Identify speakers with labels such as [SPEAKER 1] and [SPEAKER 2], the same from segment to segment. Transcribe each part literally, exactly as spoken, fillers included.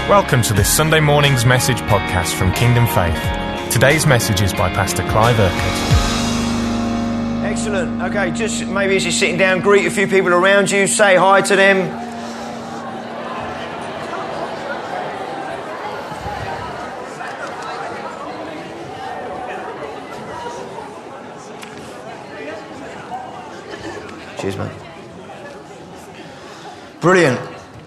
[SPEAKER 1] Welcome to this Sunday morning's message podcast from Kingdom Faith. Today's message is by Pastor Clive Urquhart.
[SPEAKER 2] Excellent. Okay, just maybe as you're sitting down, greet a few people around you, say hi to them. Cheers, mate. Brilliant.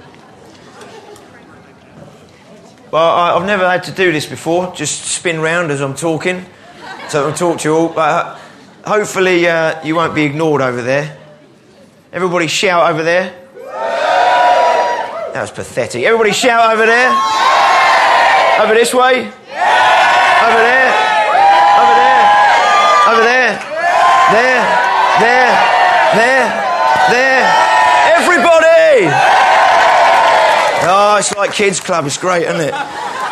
[SPEAKER 2] Well, I've never had to do this before, just spin round as I'm talking. So I'll talk to you all, but hopefully uh, you won't be ignored over there. Everybody shout over there. That was pathetic. Everybody shout over there. Over this way. Over there. Over there. Over there. There. There. There. There. Everybody! Oh, it's like kids' club. It's great, isn't it?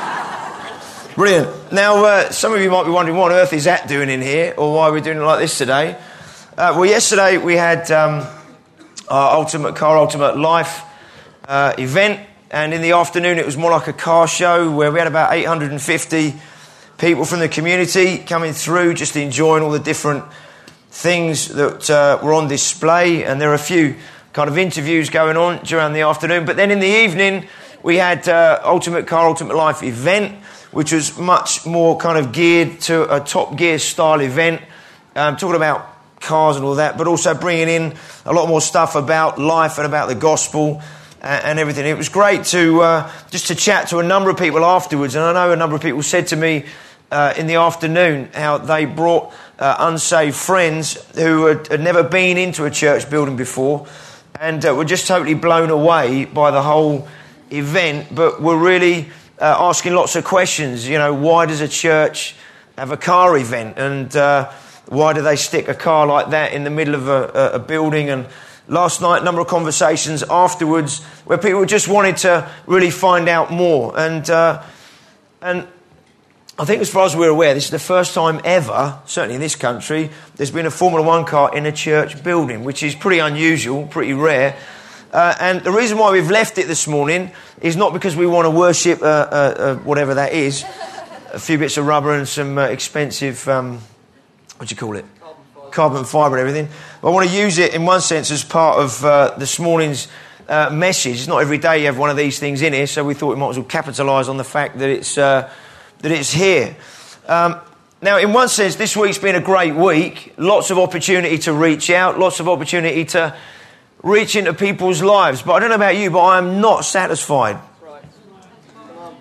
[SPEAKER 2] Brilliant. Now, uh, some of you might be wondering what on earth is that doing in here, or why we're doing it like this today. Uh, well, yesterday we had um, our Ultimate Car, Ultimate Life uh, event, and in the afternoon it was more like a car show where we had about eight hundred fifty people from the community coming through, just enjoying all the different things that uh, were on display, and there are a few kind of interviews going on during the afternoon. But then in the evening, we had uh, Ultimate Car, Ultimate Life event, which was much more kind of geared to a Top Gear style event, um, talking about cars and all that, but also bringing in a lot more stuff about life and about the gospel and, and everything. It was great to uh, just to chat to a number of people afterwards, and I know a number of people said to me uh, in the afternoon how they brought uh, unsaved friends who had, had never been into a church building before, and uh, were just totally blown away by the whole event, but were really uh, asking lots of questions. You know, why does a church have a car event? And uh, why do they stick a car like that in the middle of a, a building? And last night, a number of conversations afterwards where people just wanted to really find out more. And uh, and I think as far as we're aware, this is the first time ever, certainly in this country, there's been a Formula One car in a church building, which is pretty unusual, pretty rare. Uh, and the reason why we've left it this morning is not because we want to worship uh, uh, uh, whatever that is, a few bits of rubber and some uh, expensive, um, what do you call it? Carbon fibre. Carbon fibre and everything. I want to use it in one sense as part of uh, this morning's uh, message. It's not every day you have one of these things in here, so we thought we might as well capitalise on the fact that it's... Uh, that it's here. Um, now, in one sense, this week's been a great week. Lots of opportunity to reach out, lots of opportunity to reach into people's lives. But I don't know about you, but I'm not satisfied.
[SPEAKER 3] Right. Come on.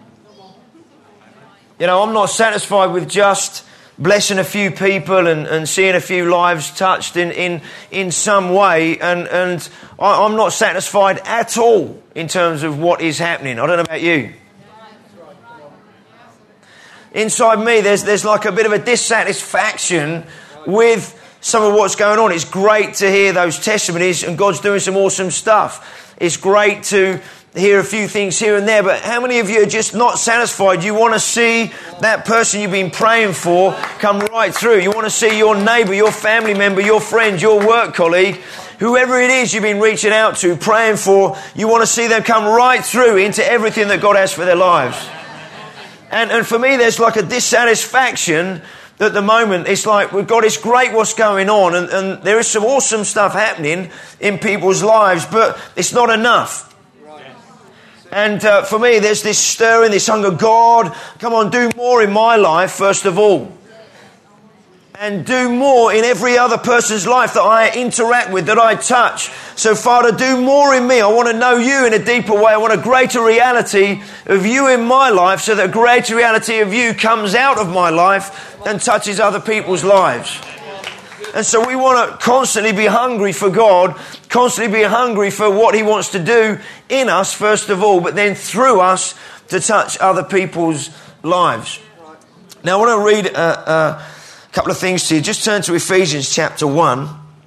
[SPEAKER 2] You know, I'm not satisfied with just blessing a few people and, and seeing a few lives touched in, in, in some way. And, and I, I'm not satisfied at all in terms of what is happening. I don't know about you. Inside me, there's there's like a bit of a dissatisfaction with some of what's going on. It's great to hear those testimonies, and God's doing some awesome stuff. It's great to hear a few things here and there, but how many of you are just not satisfied? You want to see that person you've been praying for come right through. You want to see your neighbour, your family member, your friend, your work colleague, whoever it is you've been reaching out to, praying for, you want to see them come right through into everything that God has for their lives. And, and for me, there's like a dissatisfaction at the moment. It's like, well, God, it's great what's going on, and, and there is some awesome stuff happening in people's lives, but it's not enough. Right. And uh, for me, there's this stirring, this hunger. God, come on, do more in my life, first of all. And do more in every other person's life that I interact with, that I touch. So, Father, do more in me. I want to know you in a deeper way. I want a greater reality of you in my life, so that a greater reality of you comes out of my life and touches other people's lives. And so we want to constantly be hungry for God, constantly be hungry for what He wants to do in us, first of all, but then through us to touch other people's lives. Now, I want to read... Uh, uh, A couple of things to you. Just turn to Ephesians chapter one.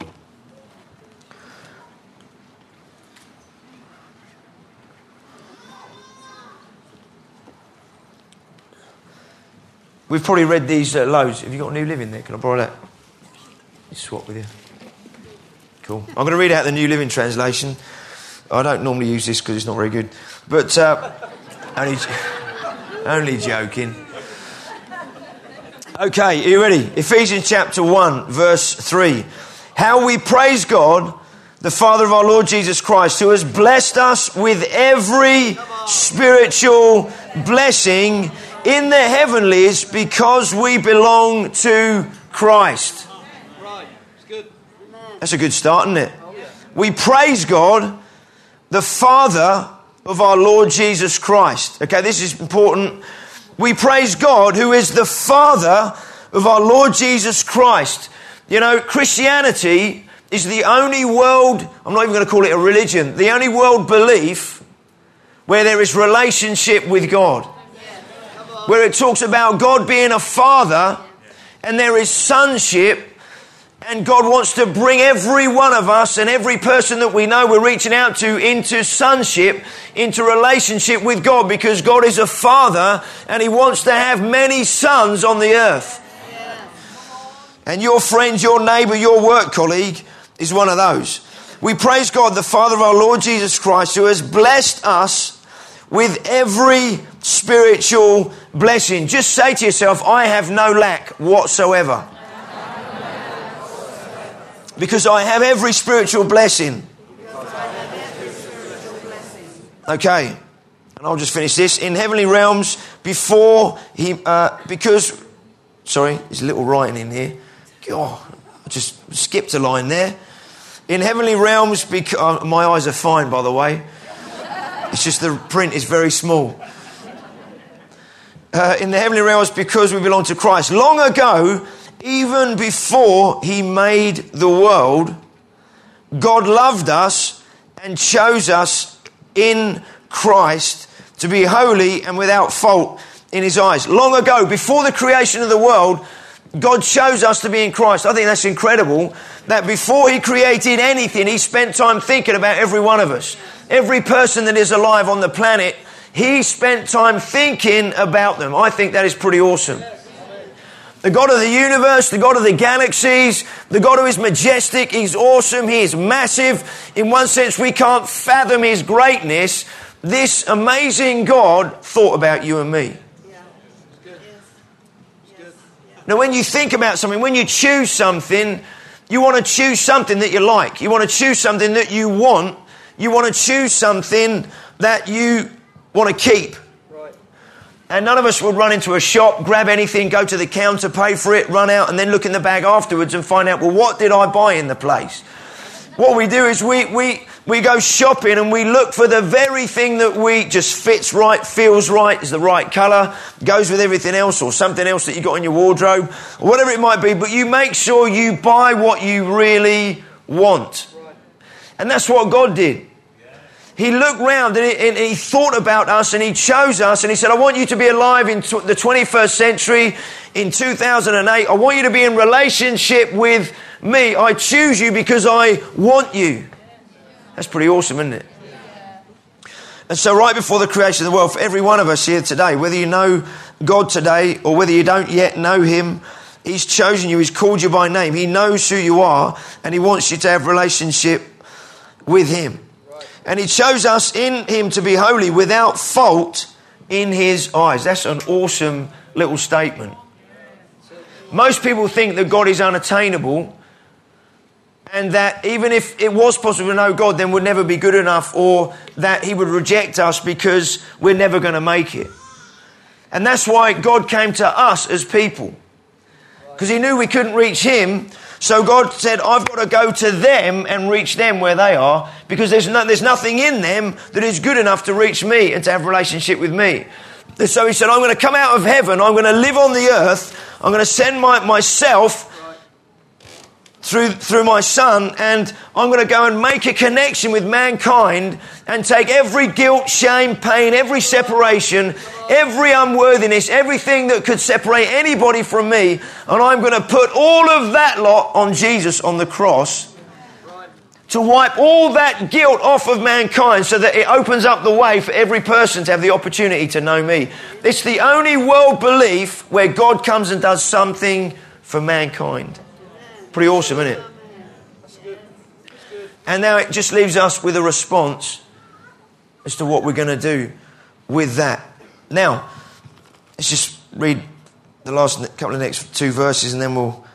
[SPEAKER 2] We've probably read these uh, loads. Have you got a New Living there? Can I borrow that? Swap with you. Cool. I'm going to read out the New Living Translation. I don't normally use this because it's not very good. But uh, only, only joking. Okay, are you ready? Ephesians chapter one, verse three. How we praise God, the Father of our Lord Jesus Christ, who has blessed us with every spiritual blessing in the heavenlies because we belong to Christ.
[SPEAKER 3] Right. It's good.
[SPEAKER 2] That's a good start, isn't it? We praise God, the Father of our Lord Jesus Christ. Okay, this is important. We praise God, who is the Father of our Lord Jesus Christ. You know, Christianity is the only world, I'm not even going to call it a religion, the only world belief where there is relationship with God. Where it talks about God being a father and there is sonship, and God wants to bring every one of us and every person that we know we're reaching out to into sonship, into relationship with God, because God is a father and he wants to have many sons on the earth. And your friend, your neighbour, your work colleague is one of those. We praise God, the Father of our Lord Jesus Christ, who has blessed us with every spiritual blessing. Just say to yourself, I have no lack whatsoever. Because I have every spiritual blessing. Okay, and I'll just finish this. In heavenly realms, before he, uh, because, sorry, there's a little writing in here. Oh, I just skipped a line there. In heavenly realms, because uh, my eyes are fine, by the way. It's just the print is very small. Uh, in the heavenly realms, because we belong to Christ. Long ago, even before he made the world, God loved us and chose us in Christ to be holy and without fault in his eyes. Long ago, before the creation of the world, God chose us to be in Christ. I think that's incredible, that before he created anything, he spent time thinking about every one of us. Every person that is alive on the planet, he spent time thinking about them. I think that is pretty awesome. The God of the universe, the God of the galaxies, the God who is majestic, he's awesome, he is massive. In one sense, we can't fathom his greatness. This amazing God thought about you and me. Now, when you think about something, when you choose something, you want to choose something that you like. You want to choose something that you want. You want to choose something that you want to keep. And none of us would run into a shop, grab anything, go to the counter, pay for it, run out and then look in the bag afterwards and find out, well, what did I buy in the place? What we do is we we we go shopping and we look for the very thing that we just fits right, feels right, is the right colour, goes with everything else, or something else that you got in your wardrobe, or whatever it might be. But you make sure you buy what you really want. And that's what God did. He looked round and he, and he thought about us and he chose us and he said, I want you to be alive in tw- the twenty-first century, in two thousand eight. I want you to be in relationship with me. I choose you because I want you. That's pretty awesome, isn't it? And so right before the creation of the world, for every one of us here today, whether you know God today or whether you don't yet know him, he's chosen you, he's called you by name. He knows who you are and he wants you to have relationship with him. And he chose us in him to be holy without fault in his eyes. That's an awesome little statement. Most people think that God is unattainable and that even if it was possible to know God, then we'd never be good enough, or that he would reject us because we're never going to make it. And that's why God came to us as people, because he knew we couldn't reach him. So God said, I've got to go to them and reach them where they are, because there's no, there's nothing in them that is good enough to reach me and to have a relationship with me. And so he said, I'm going to come out of heaven. I'm going to live on the earth. I'm going to send my, myself through, through my son, and I'm going to go and make a connection with mankind and take every guilt, shame, pain, every separation, every unworthiness, everything that could separate anybody from me, and I'm going to put all of that lot on Jesus on the cross to wipe all that guilt off of mankind, so that it opens up the way for every person to have the opportunity to know me. It's the only world belief where God comes and does something for mankind. Pretty awesome, isn't it? And now it just leaves us with a response as to what we're going to do with that. Now, let's just read the last couple of next two verses and then we'll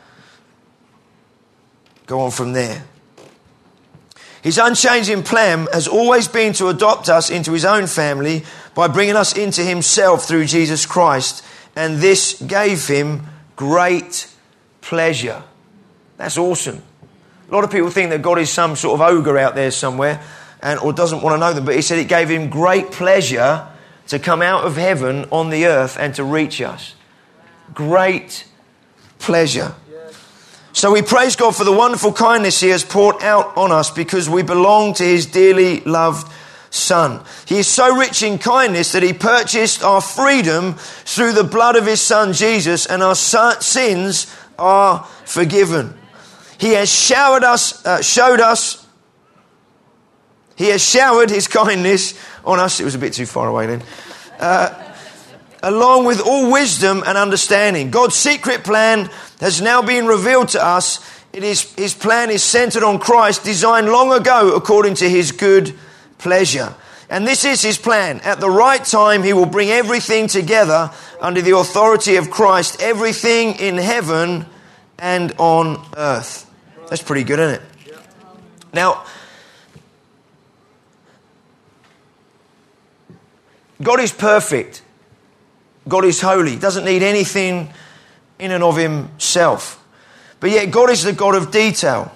[SPEAKER 2] go on from there. His unchanging plan has always been to adopt us into his own family by bringing us into himself through Jesus Christ, and this gave him great pleasure. That's awesome. A lot of people think that God is some sort of ogre out there somewhere and or doesn't want to know them, but he said it gave him great pleasure to come out of heaven on the earth and to reach us. Great pleasure. So we praise God for the wonderful kindness he has poured out on us because we belong to his dearly loved Son. He is so rich in kindness that he purchased our freedom through the blood of his Son Jesus, and our sins are forgiven. He has showered us, uh, showed us, he has showered his kindness on us. It was a bit too far away then. Uh, along with all wisdom and understanding. God's secret plan has now been revealed to us. It is, his plan is centered on Christ, designed long ago according to his good pleasure. And this is his plan. At the right time, he will bring everything together under the authority of Christ, everything in heaven and on earth. That's pretty good, isn't it? Now, God is perfect. God is holy. He doesn't need anything in and of himself. But yet God is the God of detail.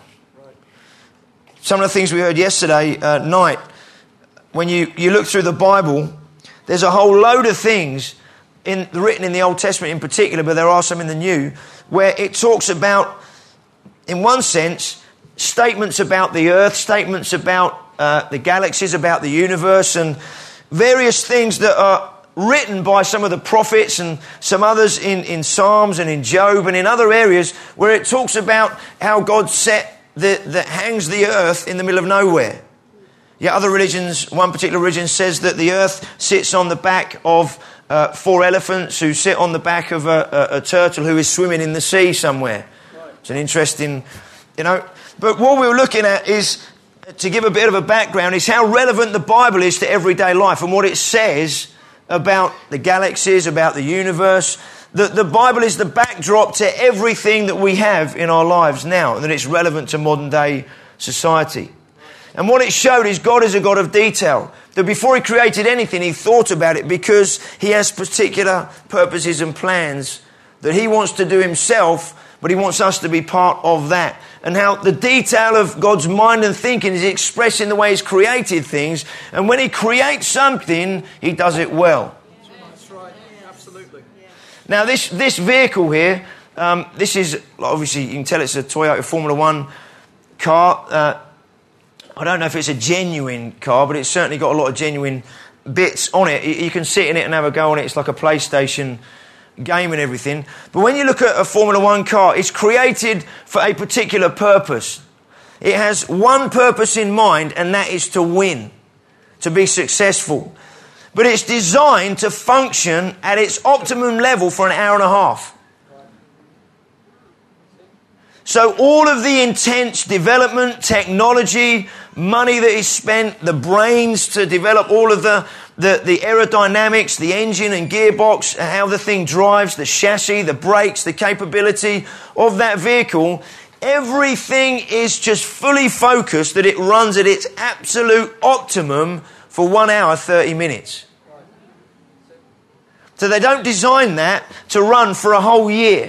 [SPEAKER 2] Some of the things we heard yesterday uh, night, when you, you look through the Bible, there's a whole load of things in, written in the Old Testament in particular, but there are some in the New, where it talks about, in one sense, statements about the earth, statements about uh, the galaxies, about the universe, and various things that are written by some of the prophets and some others in, in Psalms and in Job and in other areas where it talks about how God set the, that hangs the earth in the middle of nowhere. Yeah, other religions, one particular religion says that the earth sits on the back of uh, four elephants who sit on the back of a, a, a turtle who is swimming in the sea somewhere. It's an interesting, you know. But what we were looking at is, to give a bit of a background, is how relevant the Bible is to everyday life and what it says about the galaxies, about the universe. The, the Bible is the backdrop to everything that we have in our lives now, and that it's relevant to modern day society. And what it showed is God is a God of detail. That before he created anything, he thought about it because he has particular purposes and plans that he wants to do himself, but he wants us to be part of that. And how the detail of God's mind and thinking is expressed in the way he's created things. And when he creates something, he does it well.
[SPEAKER 3] That's right. Absolutely.
[SPEAKER 2] Now, this, this vehicle here, um, this is, obviously, you can tell it's a Toyota Formula One car. Uh, I don't know if it's a genuine car, but it's certainly got a lot of genuine bits on it. You can sit in it and have a go on it. It's like a PlayStation game and everything. But when you look at a Formula One car, it's created for a particular purpose. It has one purpose in mind, and that is to win, to be successful. But it's designed to function at its optimum level for an hour and a half. So all of the intense development, technology, money that is spent, the brains to develop all of the, the, the aerodynamics, the engine and gearbox, how the thing drives, the chassis, the brakes, the capability of that vehicle, everything is just fully focused that it runs at its absolute optimum for one hour, thirty minutes. So they don't design that to run for a whole year.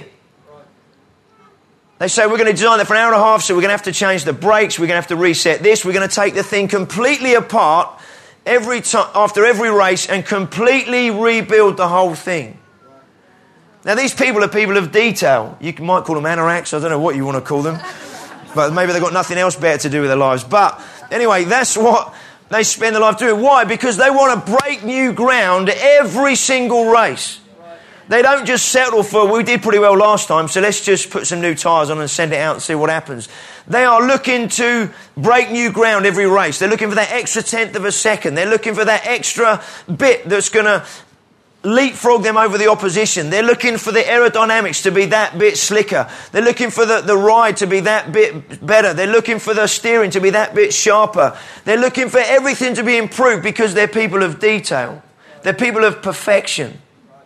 [SPEAKER 2] They say we're going to design that for an hour and a half, so we're going to have to change the brakes, we're going to have to reset this, we're going to take the thing completely apart every time after every race and completely rebuild the whole thing. Now these people are people of detail. You might call them anoraks, I don't know what you want to call them, but maybe they've got nothing else better to do with their lives. But anyway, that's what they spend their life doing. Why? Because they want to break new ground every single race. They don't just settle for, we did pretty well last time, so let's just put some new tyres on and send it out and see what happens. They are looking to break new ground every race. They're looking for that extra tenth of a second. They're looking for that extra bit that's going to leapfrog them over the opposition. They're looking for the aerodynamics to be that bit slicker. They're looking for the, the ride to be that bit better. They're looking for the steering to be that bit sharper. They're looking for everything to be improved because they're people of detail. They're people of perfection.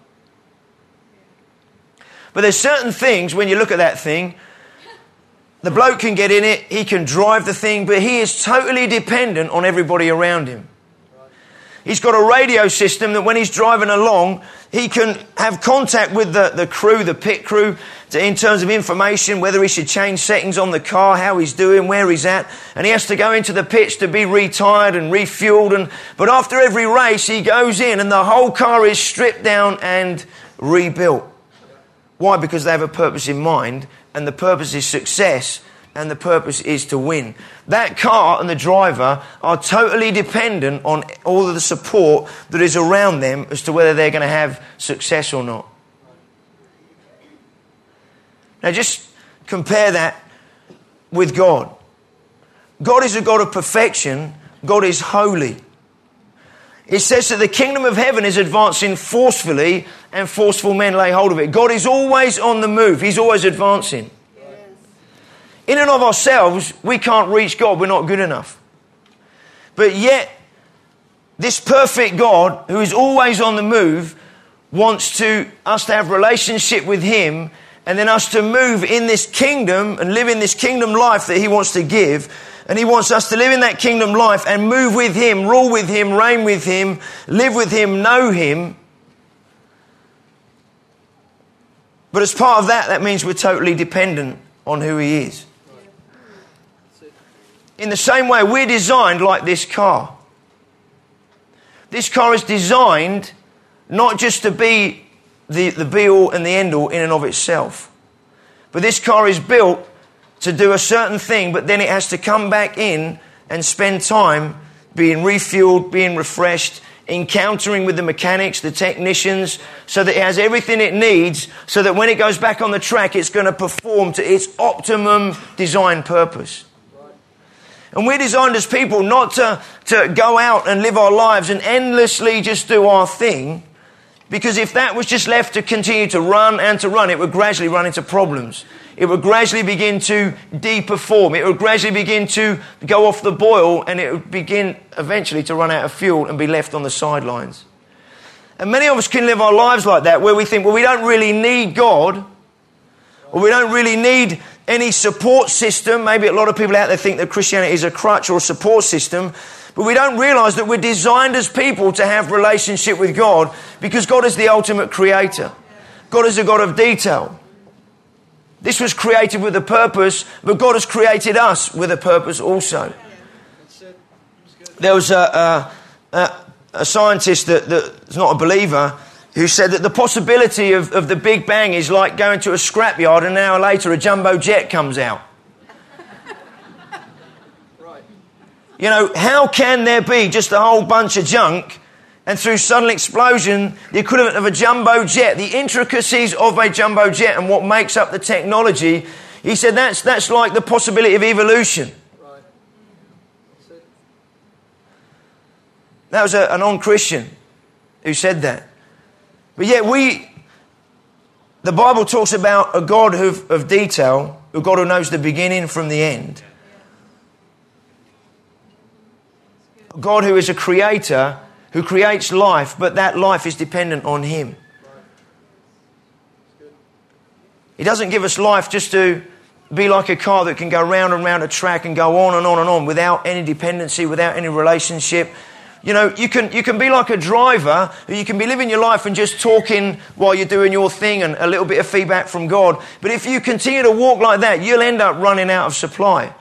[SPEAKER 2] But there's certain things, when you look at that thing, the bloke can get in it, he can drive the thing, but he is totally dependent on everybody around him. He's got a radio system that when he's driving along, he can have contact with the, the crew, the pit crew, to, in terms of information, whether he should change settings on the car, how he's doing, where he's at. And he has to go into the pits to be retired and refueled. And, but after every race, he goes in and the whole car is stripped down and rebuilt. Why? Because they have a purpose in mind, and the purpose is success, and the purpose is to win. That car and the driver are totally dependent on all of the support that is around them as to whether they're going to have success or not. Now just compare that with God. God is a God of perfection. God is holy. It says that the kingdom of heaven is advancing forcefully, and forceful men lay hold of it. God is always on the move. He's always advancing. In and of ourselves, we can't reach God. We're not good enough. But yet, this perfect God, who is always on the move, wants to us to have relationship with Him, and then us to move in this kingdom and live in this kingdom life that He wants to give. And He wants us to live in that kingdom life and move with Him, rule with Him, reign with Him, live with Him, know Him. But as part of that, that means we're totally dependent on who He is. In the same way, we're designed like this car. This car is designed not just to be the, the be-all and the end-all in and of itself. But this car is built to do a certain thing, but then it has to come back in and spend time being refueled, being refreshed, encountering with the mechanics, the technicians, so that it has everything it needs, so that when it goes back on the track, it's going to perform to its optimum design purpose. And we're designed as people not to, to go out and live our lives and endlessly just do our thing, because if that was just left to continue to run and to run, it would gradually run into problems. It would gradually begin to de-perform. It would gradually begin to go off the boil, and it would begin eventually to run out of fuel and be left on the sidelines. And many of us can live our lives like that, where we think, well, we don't really need God, or we don't really need any support system. Maybe a lot of people out there think that Christianity is a crutch or a support system, but we don't realise that we're designed as people to have relationship with God, because God is the ultimate creator. God is a God of detail. This was created with a purpose, but God has created us with a purpose also. There was a, a, a, a scientist that, that's not a believer who said that the possibility of, of the Big Bang is like going to a scrapyard and an hour later a jumbo jet comes out.
[SPEAKER 3] Right.
[SPEAKER 2] You know, how can there be just a whole bunch of junk, and through sudden explosion, the equivalent of a jumbo jet, the intricacies of a jumbo jet and what makes up the technology? He said that's that's like the possibility of evolution.
[SPEAKER 3] Right. That's it.
[SPEAKER 2] That was a, a non-Christian who said that. But yet we, the Bible talks about a God of, of detail, a God who knows the beginning from the end. A God who is a creator, who creates life, but that life is dependent on Him. He doesn't give us life just to be like a car that can go round and round a track and go on and on and on without any dependency, without any relationship. You know, you can you can be like a driver, you can be living your life and just talking while you're doing your thing and a little bit of feedback from God. But if you continue to walk like that, you'll end up running out of supply.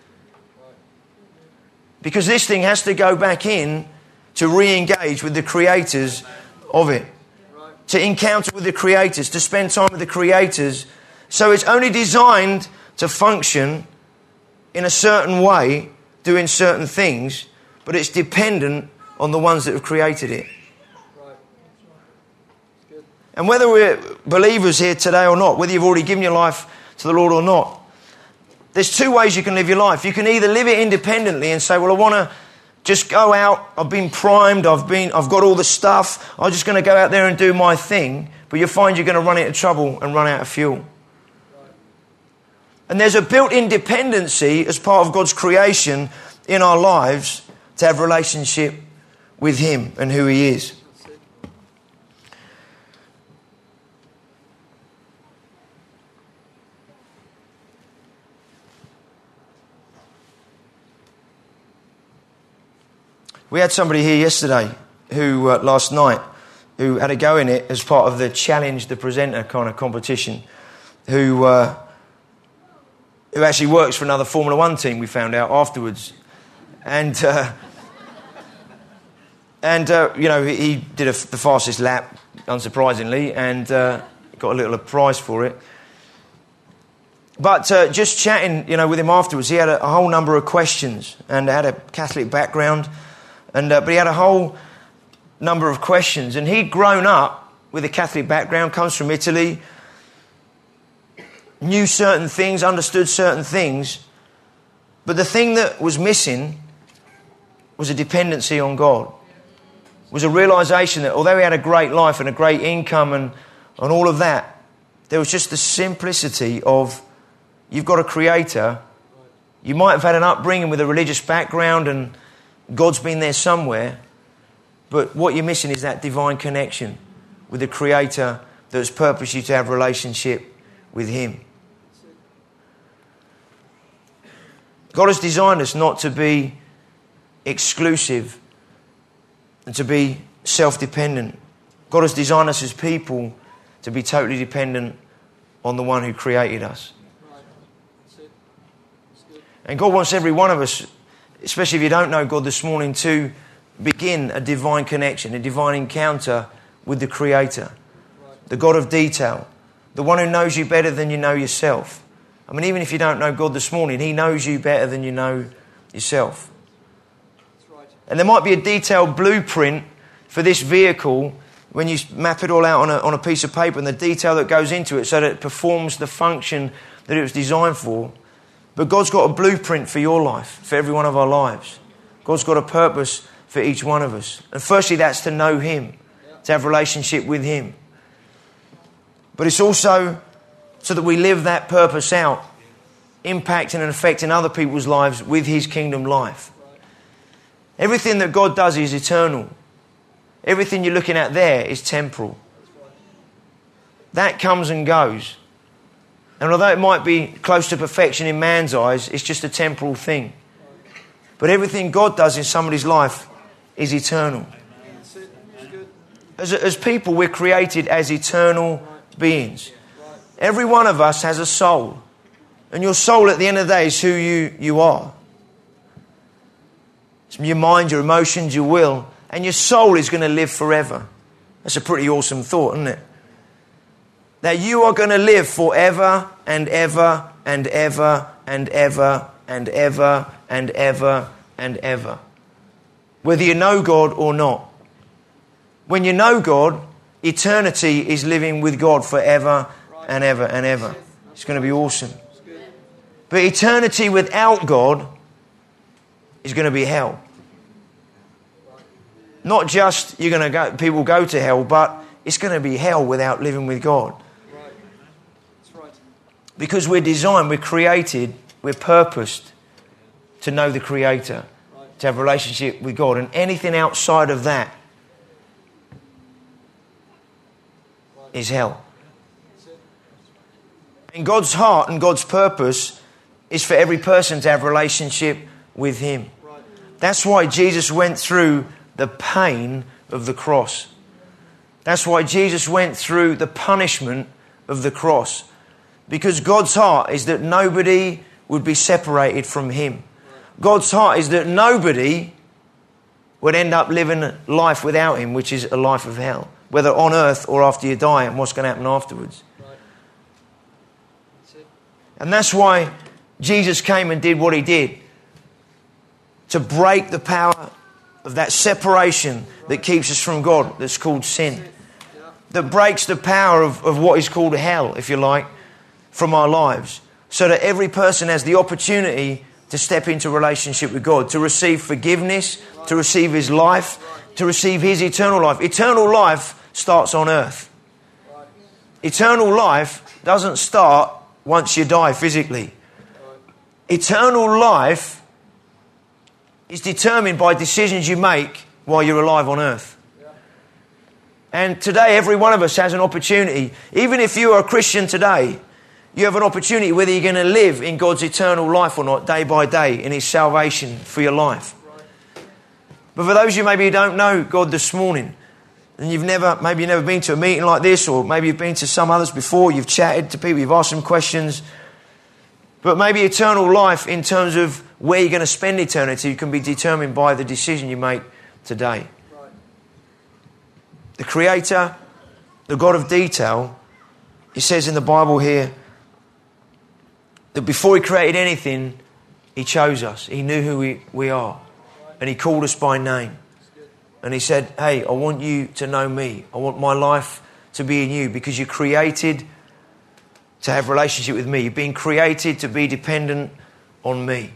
[SPEAKER 2] Because this thing has to go back in to re-engage with the creators of it. To encounter with the creators, to spend time with the creators. So it's only designed to function in a certain way, doing certain things, but it's dependent on the ones that have created it.
[SPEAKER 3] Right. Good.
[SPEAKER 2] And whether we're believers here today or not, whether you've already given your life to the Lord or not, there's two ways you can live your life. You can either live it independently and say, well, I want to just go out, I've been primed, I've been, I've got all the stuff, I'm just going to go out there and do my thing, but you'll find you're going to run into trouble and run out of fuel. Right. And there's a built-in dependency as part of God's creation in our lives to have relationship with Him and who He is. We had somebody here yesterday who, uh, last night, who had a go in it as part of the Challenge the Presenter kind of competition, who uh, who actually works for another Formula One team, we found out afterwards. And, uh, and uh, you know, he did a, the fastest lap, unsurprisingly, and uh, got a little prize for it. But uh, just chatting, you know, with him afterwards, he had a, a whole number of questions and had a Catholic background, and uh, but he had a whole number of questions, and he'd grown up with a Catholic background, comes from Italy, knew certain things, understood certain things, but the thing that was missing was a dependency on God, was a realisation that although he had a great life and a great income and, and all of that, there was just the simplicity of, you've got a creator, you might have had an upbringing with a religious background and God's been there somewhere, but what you're missing is that divine connection with the creator that has purposed you to have a relationship with him. God has designed us not to be exclusive and to be self-dependent. God has designed us as people to be totally dependent on the one who created us. And God wants every one of us, especially if you don't know God this morning, to begin a divine connection, a divine encounter with the Creator, the God of detail, the one who knows you better than you know yourself. I mean, even if you don't know God this morning, He knows you better than you know yourself. And there might be a detailed blueprint for this vehicle when you map it all out on a, on a piece of paper and the detail that goes into it so that it performs the function that it was designed for. But God's got a blueprint for your life, for every one of our lives. God's got a purpose for each one of us. And firstly, that's to know Him, to have a relationship with Him. But it's also so that we live that purpose out, impacting and affecting other people's lives with His kingdom life. Everything that God does is eternal. Everything you're looking at there is temporal. That comes and goes. And although it might be close to perfection in man's eyes, it's just a temporal thing. But everything God does in somebody's life is eternal. As, as people, we're created as eternal beings. Every one of us has a soul. And your soul at the end of the day is who you, you are. It's your mind, your emotions, your will. And your soul is going to live forever. That's a pretty awesome thought, isn't it? That you are going to live forever and ever and ever and ever and ever and ever and ever. Whether you know God or not. When you know God, eternity is living with God forever and ever and ever. It's going to be awesome. But eternity without God is going to be hell. Not just you're going to go, people go to hell, but it's going to be hell without living with God. Because we're designed, we're created, we're purposed to know the Creator, to have a relationship with God. And anything outside of that is hell. And God's heart and God's purpose is for every person to have a relationship with Him. That's why Jesus went through the pain of the cross. That's why Jesus went through the punishment of the cross. Because God's heart is that nobody would be separated from Him. God's heart is that nobody would end up living life without Him, which is a life of hell. Whether on earth or after you die and what's going to happen afterwards. And that's why Jesus came and did what He did. To break the power of that separation that keeps us from God, that's called sin. That breaks the power of, of what is called hell, if you like, from our lives. So that every person has the opportunity to step into a relationship with God, to receive forgiveness, to receive His life, to receive His eternal life. Eternal life starts on earth. Eternal life doesn't start once you die physically. Eternal life is determined by decisions you make while you're alive on earth. And today, every one of us has an opportunity. Even if you are a Christian today, you have an opportunity whether you're going to live in God's eternal life or not, day by day, in His salvation for your life. But for those of you maybe who don't know God this morning, and you've never, maybe you've never been to a meeting like this, or maybe you've been to some others before, you've chatted to people, you've asked them questions, but maybe eternal life in terms of where you're going to spend eternity can be determined by the decision you make today.
[SPEAKER 3] Right.
[SPEAKER 2] The Creator, the God of detail, it says in the Bible here that before He created anything, He chose us. He knew who we, we are. And He called us by name. And He said, hey, I want you to know me. I want my life to be in you because you're created to have a relationship with me. You've been created to be dependent on me.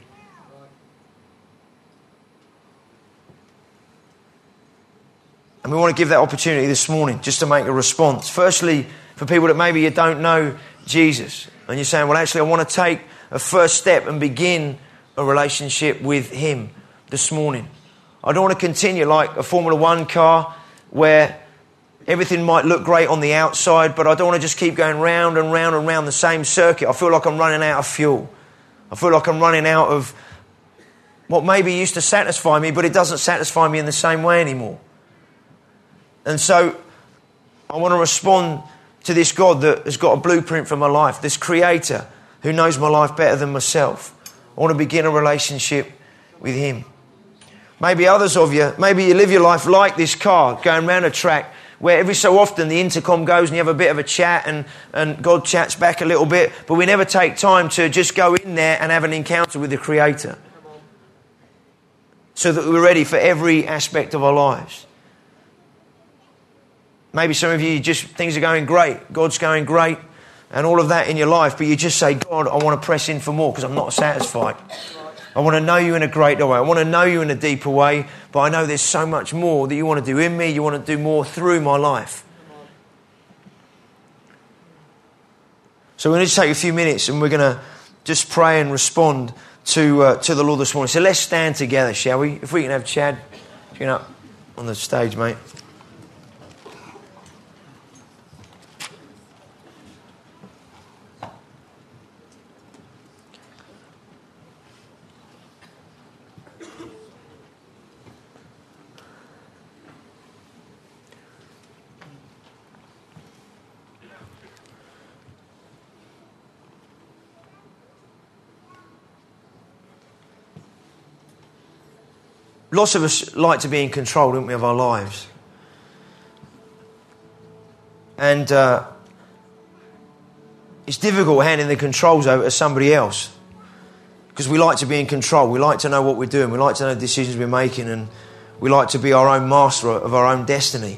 [SPEAKER 2] And we want to give that opportunity this morning just to make a response. Firstly, for people that maybe you don't know Jesus and you're saying, well, actually, I want to take a first step and begin a relationship with Him this morning. I don't want to continue like a Formula One car where everything might look great on the outside, but I don't want to just keep going round and round and round the same circuit. I feel like I'm running out of fuel. I feel like I'm running out of what maybe used to satisfy me, but it doesn't satisfy me in the same way anymore. And so I want to respond to this God that has got a blueprint for my life, this Creator who knows my life better than myself. I want to begin a relationship with Him. Maybe others of you, maybe you live your life like this car, going around a track where every so often the intercom goes and you have a bit of a chat and, and God chats back a little bit, but we never take time to just go in there and have an encounter with the Creator so that we're ready for every aspect of our lives. Maybe some of you, just things are going great, God's going great, and all of that in your life, but you just say, God, I want to press in for more because I'm not satisfied. I want to know you in a greater way. I want to know you in a deeper way, but I know there's so much more that you want to do in me. You want to do more through my life. So we're going to take a few minutes and we're going to just pray and respond to uh, to the Lord this morning. So let's stand together, shall we? If we can have Chad, you know, on the stage, mate. Lots of us like to be in control, don't we, of our lives. And uh, it's difficult handing the controls over to somebody else because we like to be in control. We like to know what we're doing. We like to know the decisions we're making, and we like to be our own master of our own destiny.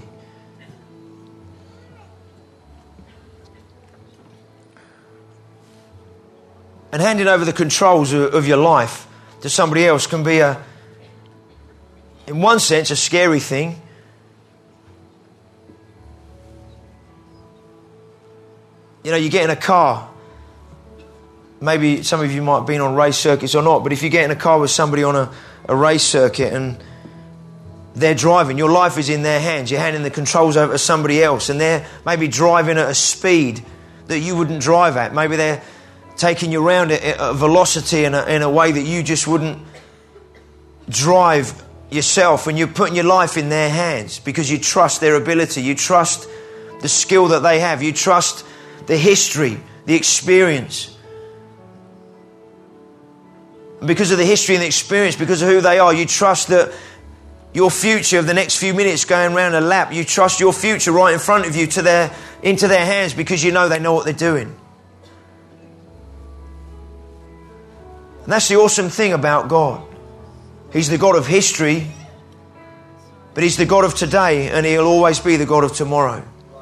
[SPEAKER 2] And handing over the controls of, of your life to somebody else can be a in one sense, a scary thing. You know, you get in a car. Maybe some of you might have been on race circuits or not, but if you get in a car with somebody on a, a race circuit and they're driving, your life is in their hands. You're handing the controls over to somebody else, and they're maybe driving at a speed that you wouldn't drive at. Maybe they're taking you around at a velocity in a, in a way that you just wouldn't drive yourself, and you're putting your life in their hands because you trust their ability, you trust the skill that they have, you trust the history, the experience. And because of the history and the experience, because of who they are, you trust that your future of the next few minutes going around a lap, you trust your future right in front of you to their into their hands because you know they know what they're doing. And that's the awesome thing about God. He's the God of history, but He's the God of today, and He'll always be the God of tomorrow.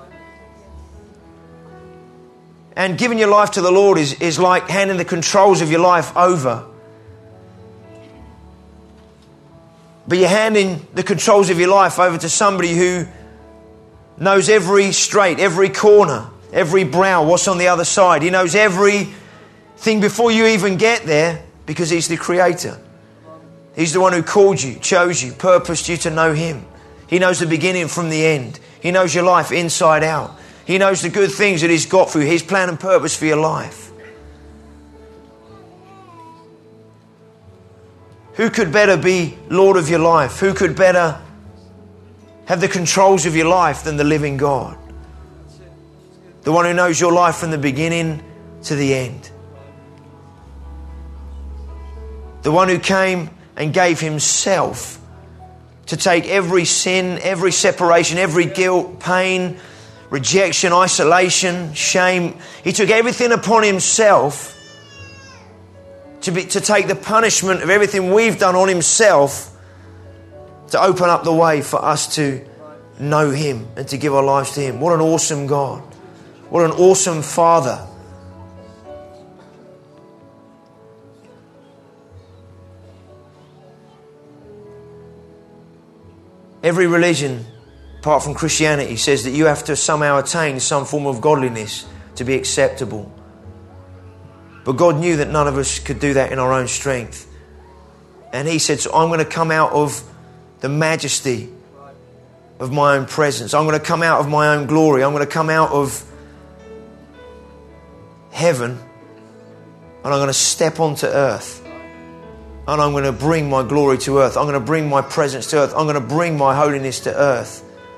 [SPEAKER 2] And giving your life to the Lord is, is like handing the controls of your life over. But you're handing the controls of your life over to somebody who knows every straight, every corner, every brow, what's on the other side. He knows everything before you even get there because He's the Creator. He's the one who called you, chose you, purposed you to know Him. He knows the beginning from the end. He knows your life inside out. He knows the good things that He's got for you, His plan and purpose for your life. Who could better be Lord of your life? Who could better have the controls of your life than the living God? The one who knows your life from the beginning to the end. The one who came and gave himself to take every sin, every separation, every guilt, pain, rejection, isolation, shame. He took everything upon himself to be, to take the punishment of everything we've done on himself to open up the way for us to know him and to give our lives to him. What an awesome God. What an awesome Father. Every religion, apart from Christianity, says that you have to somehow attain some form of godliness to be acceptable. But God knew that none of us could do that in our own strength. And he said, so I'm going to come out of the majesty of my own presence. I'm going to come out of my own glory. I'm going to come out of heaven and I'm going to step onto earth. And I'm going to bring my glory to earth. I'm going to bring my presence to earth. I'm going to bring my holiness to earth.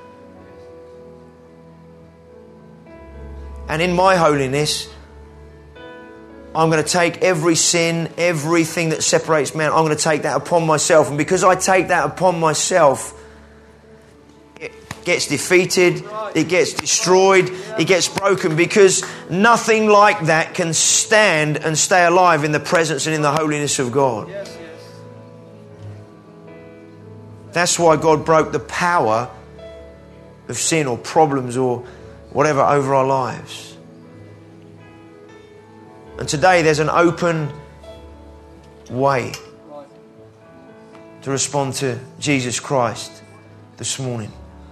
[SPEAKER 2] And in my holiness, I'm going to take every sin, everything that separates man, I'm going to take that upon myself. And because I take that upon myself, it gets defeated, it gets destroyed, it gets broken, because nothing like that can stand and stay alive in the presence and in the holiness of God. That's why God broke the power of sin or problems or whatever over our lives. And today there's an open way to respond to Jesus Christ this morning.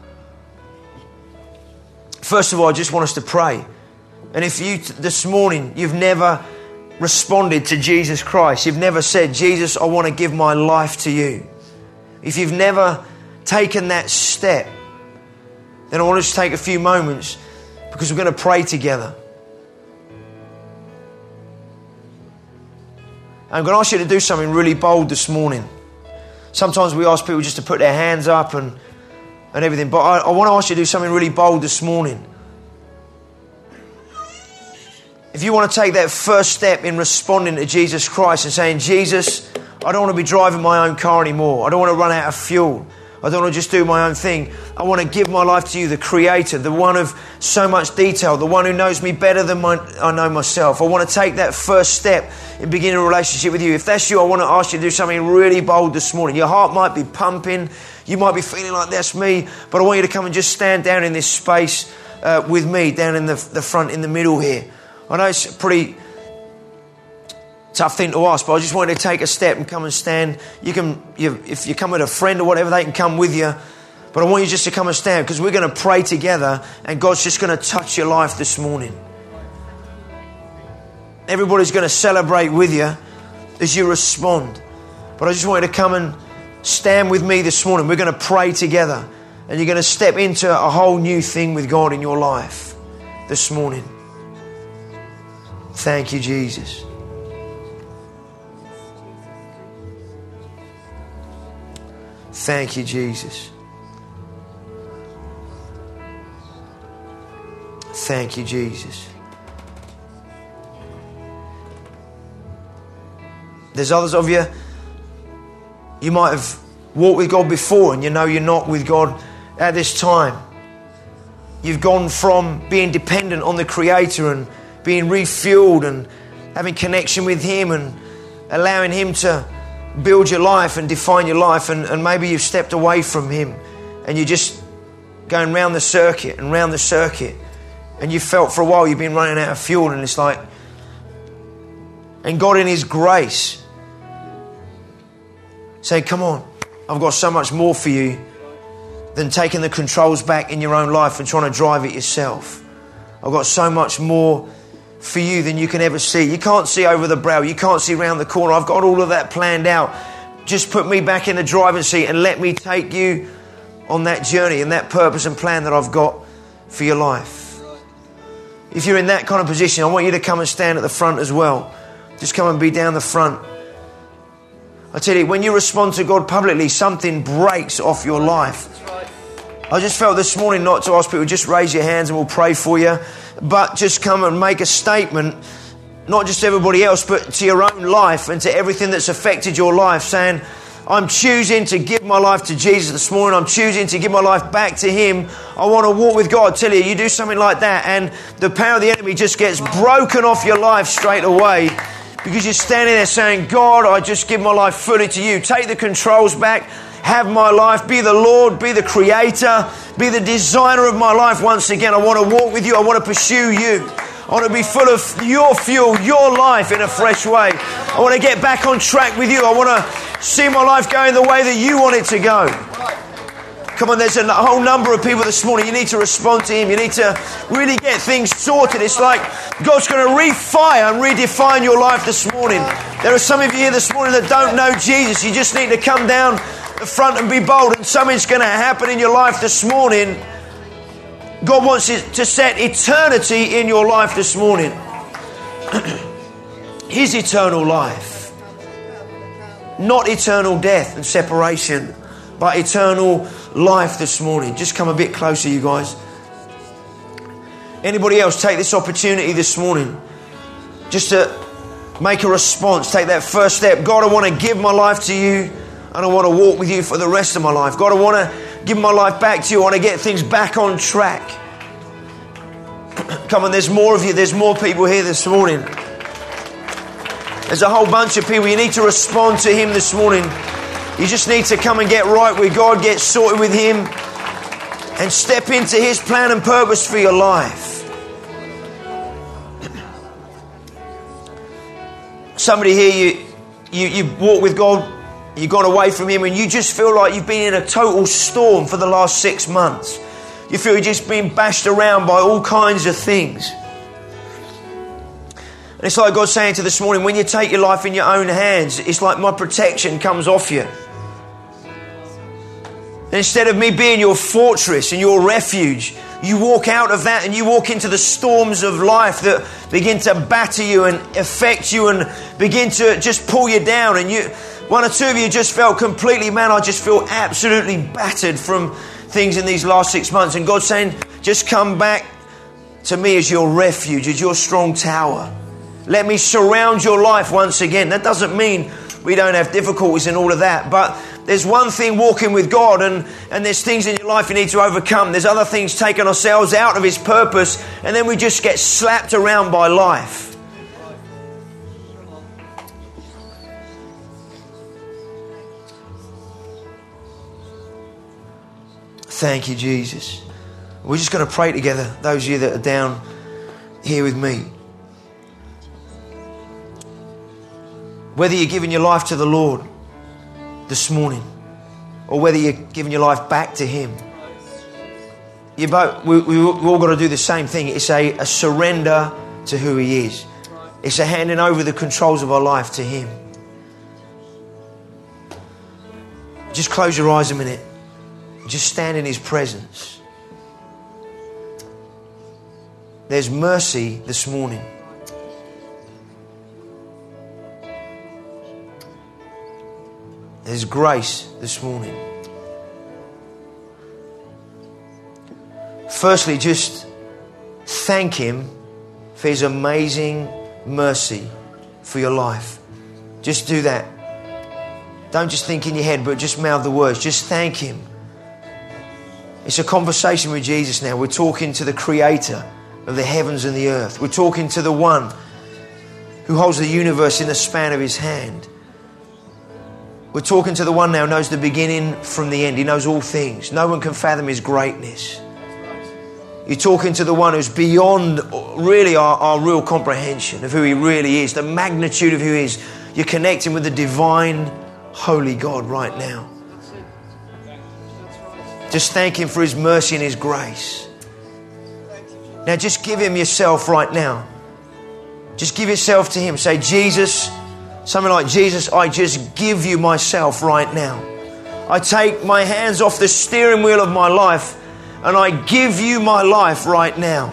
[SPEAKER 2] First of all, I just want us to pray. And if you this morning, you've never responded to Jesus Christ, you've never said, Jesus, I want to give my life to you. If you've never taken that step, then I want us to take a few moments because we're going to pray together. I'm going to ask you to do something really bold this morning. Sometimes we ask people just to put their hands up and, and everything, but I, I want to ask you to do something really bold this morning. If you want to take that first step in responding to Jesus Christ and saying, Jesus, I don't want to be driving my own car anymore. I don't want to run out of fuel. I don't want to just do my own thing. I want to give my life to you, the Creator, the one of so much detail, the one who knows me better than my, I know myself. I want to take that first step in beginning a relationship with you. If that's you, I want to ask you to do something really bold this morning. Your heart might be pumping. You might be feeling like that's me. But I want you to come and just stand down in this space uh, with me, down in the, the front, in the middle here. I know it's a pretty tough thing to ask, but I just want you to take a step and come and stand. You can, you, if you come with a friend or whatever, they can come with you. But I want you just to come and stand because we're going to pray together and God's just going to touch your life this morning. Everybody's going to celebrate with you as you respond. But I just want you to come and stand with me this morning. We're going to pray together and you're going to step into a whole new thing with God in your life this morning. Thank you, Jesus. Thank you, Jesus. Thank you, Jesus. There's others of you, you might have walked with God before and you know you're not with God at this time. You've gone from being dependent on the Creator and being refueled and having connection with Him and allowing Him to build your life and define your life, and, and maybe you've stepped away from Him and you're just going round the circuit and round the circuit, and you felt for a while you've been running out of fuel, and it's like, and God in His grace saying, come on, I've got so much more for you than taking the controls back in your own life and trying to drive it yourself. I've got so much more for you than you can ever see. You can't see over the brow. You can't see around the corner. I've got all of that planned out. Just put me back in the driving seat and let me take you on that journey and that purpose and plan that I've got for your life. If you're in that kind of position, I want you to come and stand at the front as well. Just come and be down the front. I tell you, when you respond to God publicly, something breaks off your life.
[SPEAKER 3] That's right.
[SPEAKER 2] I just felt this morning not to ask people, just raise your hands and we'll pray for you. But just come and make a statement, not just to everybody else, but to your own life and to everything that's affected your life, saying, I'm choosing to give my life to Jesus this morning. I'm choosing to give my life back to Him. I want to walk with God. I tell you, you do something like that and the power of the enemy just gets broken off your life straight away, because you're standing there saying, God, I just give my life fully to you. Take the controls back. Have my life. Be the Lord. Be the creator. Be the designer of my life once again. I want to walk with you. I want to pursue you. I want to be full of your fuel, your life in a fresh way. I want to get back on track with you. I want to see my life going the way that you want it to go. Come on, there's a whole number of people this morning. You need to respond to Him. You need to really get things sorted. It's like God's going to refire and redefine your life this morning. There are some of you here this morning that don't know Jesus. You just need to come down the front and be bold, and something's going to happen in your life this morning. God wants it to set eternity in your life this morning. His eternal life. Not eternal death and separation, but eternal life this morning. Just come a bit closer, you guys. Anybody else take this opportunity this morning just to make a response, take that first step. God, I want to give my life to you and I want to walk with you for the rest of my life. God, I want to give my life back to you. I want to get things back on track. Come on, there's more of you. There's more people here this morning. There's a whole bunch of people. You need to respond to Him this morning. You just need to come and get right with God, get sorted with Him, and step into His plan and purpose for your life. Somebody here, you, you, you walk with God, you've gone away from Him, and you just feel like you've been in a total storm for the last six months. You feel you've just been bashed around by all kinds of things. And it's like God's saying to this morning, when you take your life in your own hands, it's like my protection comes off you. And instead of me being your fortress and your refuge, you walk out of that and you walk into the storms of life that begin to batter you and affect you and begin to just pull you down. And you, one or two of you just felt completely, man, I just feel absolutely battered from things in these last six months. And God's saying, just come back to me as your refuge, as your strong tower. Let me surround your life once again. That doesn't mean we don't have difficulties and all of that, but there's one thing walking with God, and, and there's things in your life you need to overcome. There's other things taking ourselves out of His purpose, and then we just get slapped around by life. Thank you, Jesus. We're just going to pray together, those of you that are down here with me. Whether you're giving your life to the Lord this morning, or whether you're giving your life back to Him, you both, we, we, we've all got to do the same thing. It's a, a surrender to who He is. It's a handing over the controls of our life to Him. Just close your eyes a minute. Just stand in His presence. There's mercy this morning. There's grace this morning. Firstly, just thank Him for His amazing mercy for your life. Just do that. Don't just think in your head, but just mouth the words. Just thank Him. It's a conversation with Jesus now. We're talking to the Creator of the heavens and the earth. We're talking to the One who holds the universe in the span of His hand. We're talking to the One now who knows the beginning from the end. He knows all things. No one can fathom His greatness. You're talking to the One who's beyond really our, our real comprehension of who He really is, the magnitude of who He is. You're connecting with the divine, holy God right now. Just thank Him for His mercy and His grace. Now just give Him yourself right now. Just give yourself to Him. Say, Jesus, something like, Jesus, I just give you myself right now. I take my hands off the steering wheel of my life and I give you my life right now.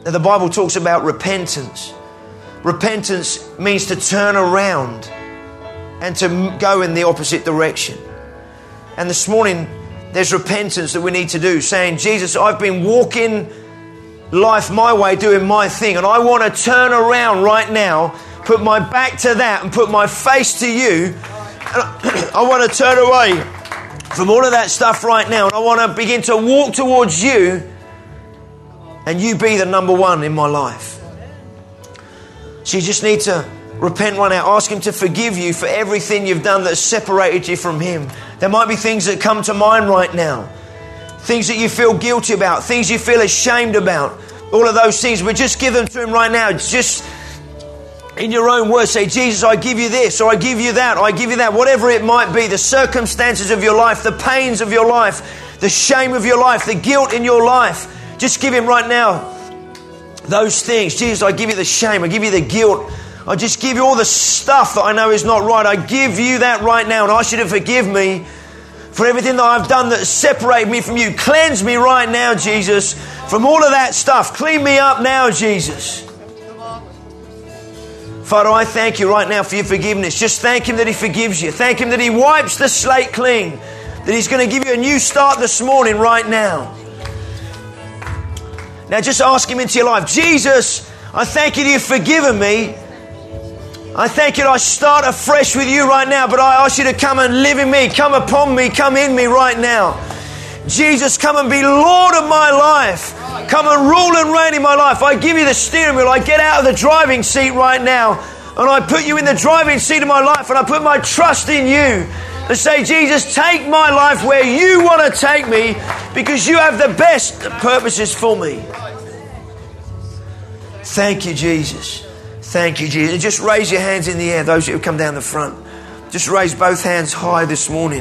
[SPEAKER 2] Now, the Bible talks about repentance. Repentance means to turn around and to go in the opposite direction. And this morning, there's repentance that we need to do, saying, Jesus, I've been walking life my way, doing my thing, and I want to turn around right now, put my back to that and put my face to you. And I want to turn away from all of that stuff right now, and I want to begin to walk towards you, and you be the number one in my life. So you just need to repent right now. Ask Him to forgive you for everything you've done that has separated you from Him. There might be things that come to mind right now. Things that you feel guilty about. Things you feel ashamed about. All of those things. But just give them to Him right now. Just in your own words, say, Jesus, I give you this, or I give you that, or I give you that. Whatever it might be. The circumstances of your life. The pains of your life. The shame of your life. The guilt in your life. Just give Him right now those things. Jesus, I give you the shame. I give you the guilt. I just give you all the stuff that I know is not right. I give you that right now and ask you to forgive me for everything that I've done that separated me from you. Cleanse me right now, Jesus, from all of that stuff. Clean me up now, Jesus. Father, I thank you right now for your forgiveness. Just thank Him that He forgives you. Thank Him that He wipes the slate clean. That He's going to give you a new start this morning right now. Now just ask Him into your life. Jesus, I thank you that you've forgiven me. I thank you that I start afresh with you right now, but I ask you to come and live in me, come upon me, come in me right now. Jesus, come and be Lord of my life. Come and rule and reign in my life. I give you the steering wheel. I get out of the driving seat right now and I put you in the driving seat of my life, and I put my trust in you and say, Jesus, take my life where you want to take me, because you have the best purposes for me. Thank you, Jesus. Thank you, Jesus. Just raise your hands in the air, those who have come down the front. Just raise both hands high this morning.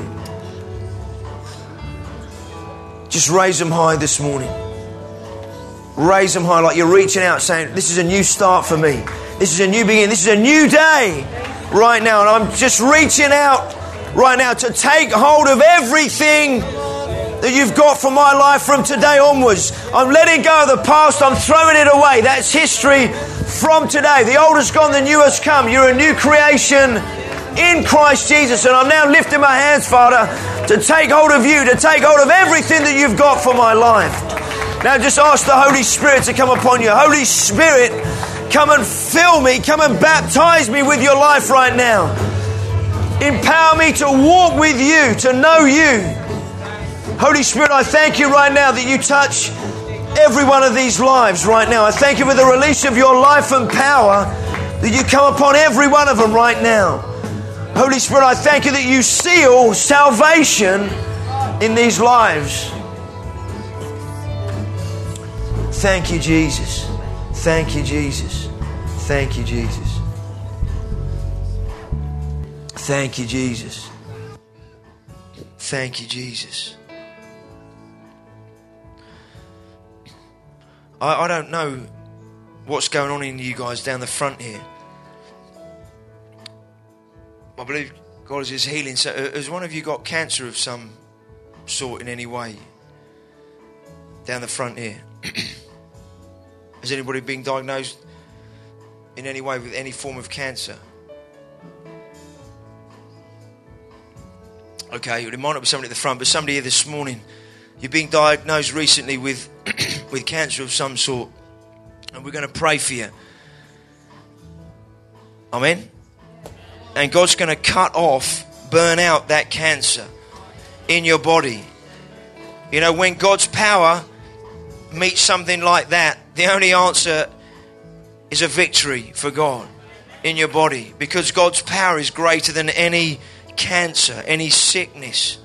[SPEAKER 2] Just raise them high this morning. Raise them high like you're reaching out saying, this is a new start for me. This is a new beginning. This is a new day right now. And I'm just reaching out right now to take hold of everything that you've got for my life from today onwards. I'm letting go of the past. I'm throwing it away. That's history from today. The old has gone, the new has come. You're a new creation in Christ Jesus. And I'm now lifting my hands, Father, to take hold of you, to take hold of everything that you've got for my life. Now just ask the Holy Spirit to come upon you. Holy Spirit, come and fill me. Come and baptize me with your life right now. Empower me to walk with you, to know you. Holy Spirit, I thank you right now that you touch every one of these lives right now. I thank you for the release of your life and power, that you come upon every one of them right now. Holy Spirit, I thank you that you seal salvation in these lives. Thank you, Jesus. Thank you, Jesus. Thank you, Jesus. Thank you, Jesus. Thank you, Jesus. I, I don't know what's going on in you guys down the front here. I believe God is His healing. So, uh, has one of you got cancer of some sort in any way? Down the front here. Has anybody been diagnosed in any way with any form of cancer? Okay, it might not be somebody at the front, but somebody here this morning, you're being diagnosed recently with with cancer of some sort, and we're going to pray for you. Amen? And God's going to cut off, burn out that cancer in your body. You know, when God's power meets something like that, the only answer is a victory for God in your body, because God's power is greater than any cancer, any sickness.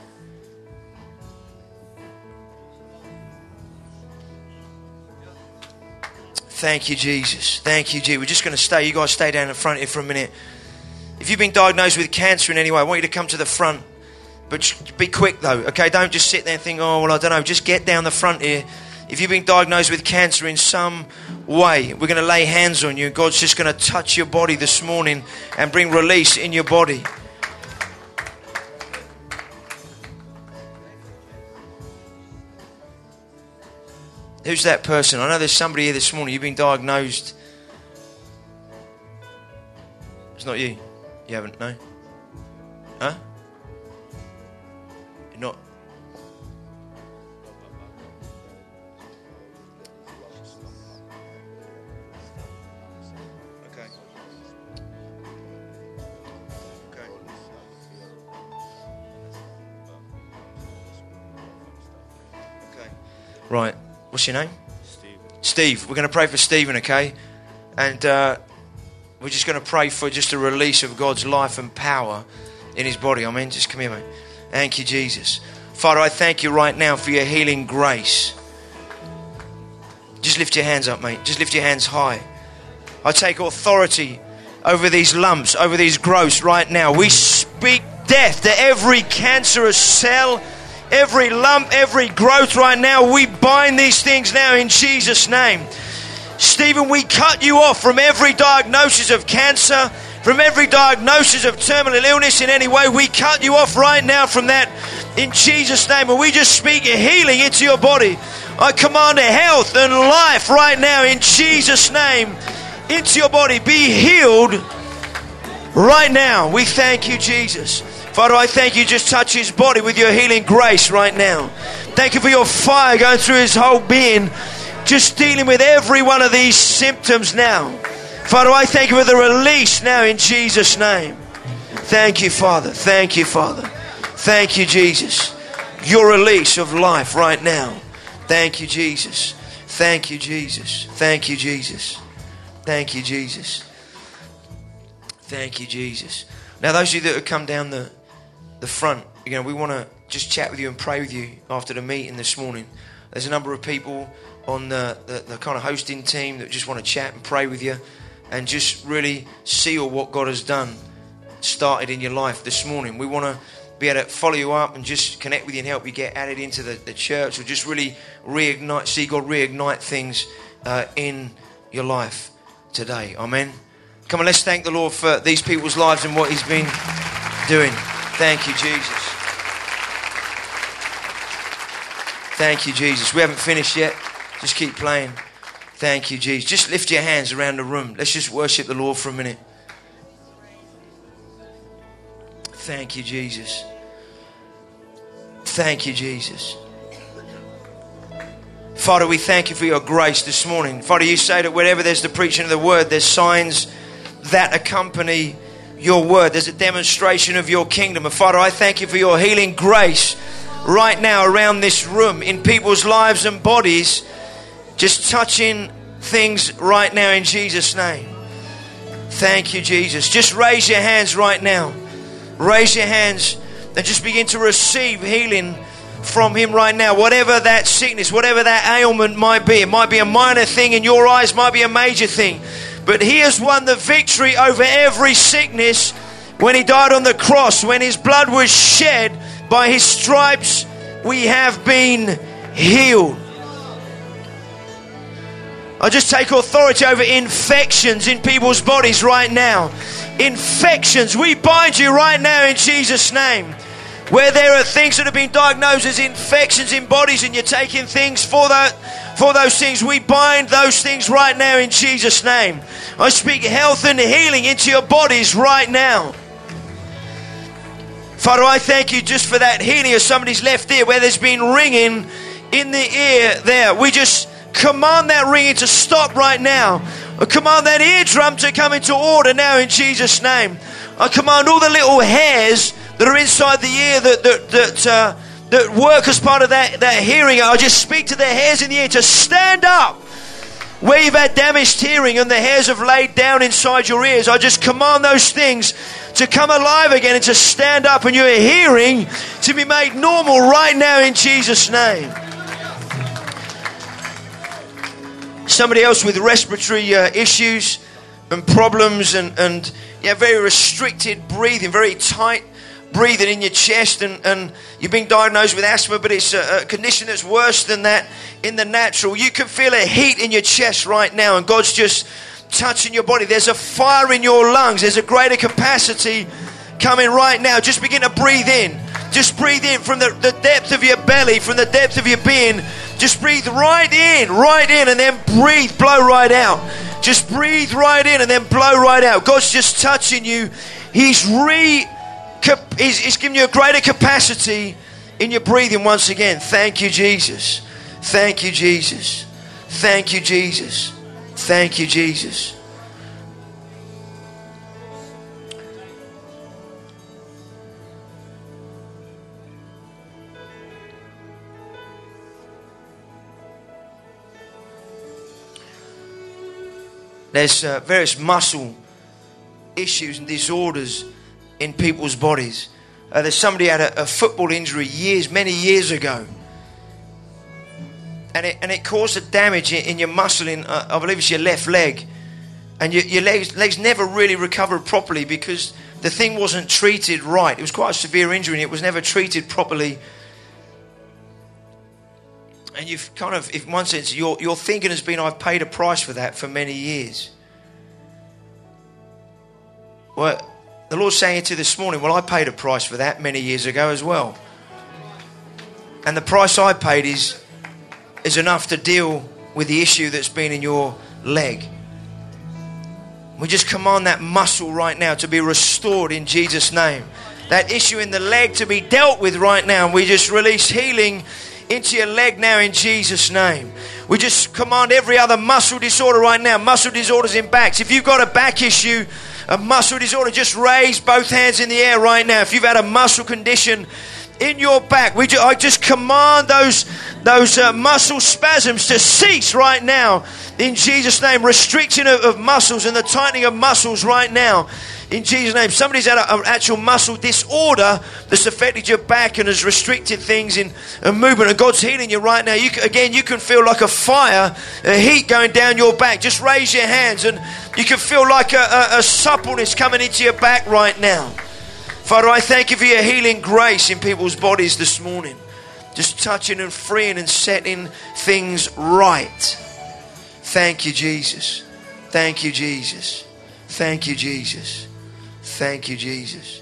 [SPEAKER 2] Thank you, Jesus. Thank you, Jesus. We're just going to stay. You guys stay down in front here for a minute. If you've been diagnosed with cancer in any way, I want you to come to the front. But be quick though, okay? Don't just sit there and think, oh, well, I don't know. Just get down the front here. If you've been diagnosed with cancer in some way, we're going to lay hands on you. God's just going to touch your body this morning and bring release in your body. Who's that person? I know there's somebody here this morning. You've been diagnosed. It's not you. You haven't, no? Huh? You're not. Okay. Okay. Okay. Right. What's your name?
[SPEAKER 4] Steve.
[SPEAKER 2] Steve. We're going to pray for Stephen, okay? And uh, we're just going to pray for just a release of God's life and power in his body. Amen. Just come here, mate. Thank you, Jesus. Father, I thank you right now for your healing grace. Just lift your hands up, mate. Just lift your hands high. I take authority over these lumps, over these growths right now. We speak death to every cancerous cell, every lump, every growth right now. We bind these things now in Jesus' name. Stephen, we cut you off from every diagnosis of cancer, from every diagnosis of terminal illness in any way. We cut you off right now from that in Jesus' name. And we just speak healing into your body. I command health and life right now in Jesus' name into your body. Be healed right now. We thank you, Jesus. Father, I thank you. Just touch his body with your healing grace right now. Thank you for your fire going through his whole being, just dealing with every one of these symptoms now. Father, I thank you for the release now in Jesus' name. Thank you, Father. Thank you, Father. Thank you, Jesus. Your release of life right now. Thank you, Jesus. Thank you, Jesus. Thank you, Jesus. Thank you, Jesus. Thank you, Jesus. Now, those of you that have come down the, the front, you know, we want to just chat with you and pray with you after the meeting this morning. There's a number of people on the, the, the kind of hosting team that just want to chat and pray with you and just really seal what God has done, started in your life this morning. We want to be able to follow you up and just connect with you and help you get added into the, the church, or just really reignite, see God reignite things uh, in your life today. Amen. Come on, let's thank the Lord for these people's lives and what he's been doing. Thank you, Jesus. Thank you, Jesus. We haven't finished yet. Just keep playing. Thank you, Jesus. Just lift your hands around the room. Let's just worship the Lord for a minute. Thank you, Jesus. Thank you, Jesus. Father, we thank you for your grace this morning. Father, you say that wherever there's the preaching of the word, there's signs that accompany your word. There's a demonstration of your kingdom. And Father, I thank you for your healing grace right now around this room, in people's lives and bodies, just touching things right now in Jesus' name. Thank you, Jesus. Just raise your hands right now. Raise your hands and just begin to receive healing from him right now. Whatever that sickness, whatever that ailment might be. It might be a minor thing in your eyes, might be a major thing. But he has won the victory over every sickness when he died on the cross, when his blood was shed. By his stripes we have been healed. I just take authority over infections in people's bodies right now. Infections, we bind you right now in Jesus' name. Where there are things that have been diagnosed as infections in bodies and you're taking things for that, for those things, we bind those things right now in Jesus' name. I speak health and healing into your bodies right now. Father, I thank you just for that healing of somebody's left ear where there's been ringing in the ear there. We just command that ringing to stop right now. I command that eardrum to come into order now in Jesus' name. I command all the little hairs that are inside the ear that that that, uh, that work as part of that, that hearing. I just speak to the hairs in the ear to stand up. Where you've had damaged hearing and the hairs have laid down inside your ears, I just command those things to come alive again and to stand up, and your hearing to be made normal right now in Jesus' name. Somebody else with respiratory uh, issues and problems and, and yeah, very restricted breathing, very tight breathing in your chest, and, and you've been diagnosed with asthma, but it's a, a condition that's worse than that in the natural. You can feel a heat in your chest right now, and God's just touching your body. There's a fire in your lungs. There's a greater capacity coming right now. Just begin to breathe in. Just breathe in from the, the depth of your belly, from the depth of your being. Just breathe right in, right in, and then breathe, blow right out. Just breathe right in and then blow right out. God's just touching you. He's re, he's, he's giving you a greater capacity in your breathing once again. Thank you, Jesus. Thank you, Jesus. Thank you, Jesus. Thank you, Jesus. There's uh, various muscle issues and disorders in people's bodies. Uh, there's somebody who had a, a football injury years, many years ago. And it, and it caused a damage in, in your muscle, in, uh, I believe it's your left leg. And your, your legs, legs never really recovered properly because the thing wasn't treated right. It was quite a severe injury and it was never treated properly. And you've kind of, in one sense, your, your thinking has been, I've paid a price for that for many years. Well, the Lord's saying to you this morning, well, I paid a price for that many years ago as well. And the price I paid is, is enough to deal with the issue that's been in your leg. We just command that muscle right now to be restored in Jesus' name. That issue in the leg to be dealt with right now. And we just release healing into your leg now in Jesus' name. We just command every other muscle disorder right now. Muscle disorders in backs. If you've got a back issue, a muscle disorder, just raise both hands in the air right now. If you've had a muscle condition in your back, we ju- I just command those, those uh, muscle spasms to cease right now in Jesus' name. Restriction of, of muscles and the tightening of muscles right now in Jesus' name. Somebody's had an actual muscle disorder that's affected your back and has restricted things in a movement. And God's healing you right now. You can, again, you can feel like a fire, a heat going down your back. Just raise your hands and you can feel like a, a, a suppleness coming into your back right now. Father, I thank you for your healing grace in people's bodies this morning. Just touching and freeing and setting things right. Thank you, Jesus. Thank you, Jesus. Thank you, Jesus. Thank you, Jesus.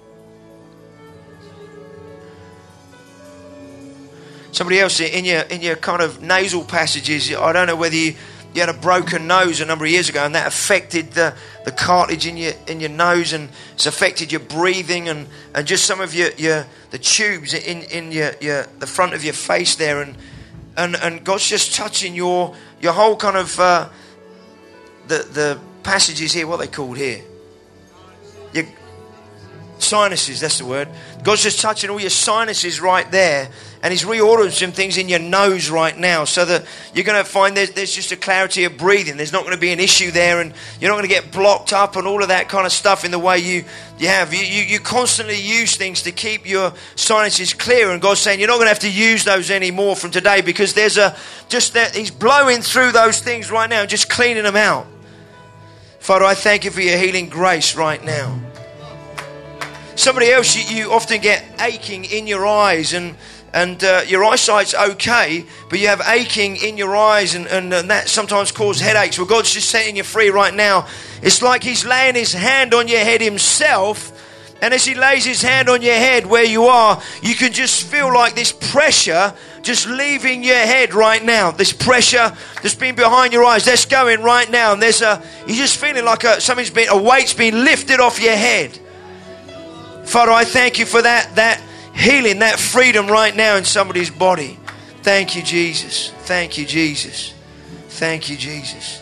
[SPEAKER 2] Somebody else in your in your kind of nasal passages, I don't know whether you, you had a broken nose a number of years ago and that affected the, the cartilage in your in your nose and it's affected your breathing and, and just some of your, your the tubes in, in your, your the front of your face there and and, and God's just touching your your whole kind of uh, the the passages here, what are they called here? Your sinuses, that's the word. God's just touching all your sinuses right there and he's reordering some things in your nose right now so that you're going to find there's, there's just a clarity of breathing. There's not going to be an issue there and you're not going to get blocked up and all of that kind of stuff in the way you, you have. You, you, you constantly use things to keep your sinuses clear and God's saying you're not going to have to use those anymore from today because there's a, just that he's blowing through those things right now and just cleaning them out. Father, I thank you for your healing grace right now. Somebody else, you, you often get aching in your eyes and and uh, your eyesight's okay, but you have aching in your eyes and, and, and that sometimes causes headaches. Well, God's just setting you free right now. It's like he's laying his hand on your head himself, and as he lays his hand on your head where you are, you can just feel like this pressure just leaving your head right now. This pressure that's been behind your eyes, that's going right now. And there's a, you're just feeling like a, something's been, a weight's been lifted off your head. Father, I thank you for that, that healing, that freedom right now in somebody's body. Thank you, Jesus. Thank you, Jesus. Thank you, Jesus.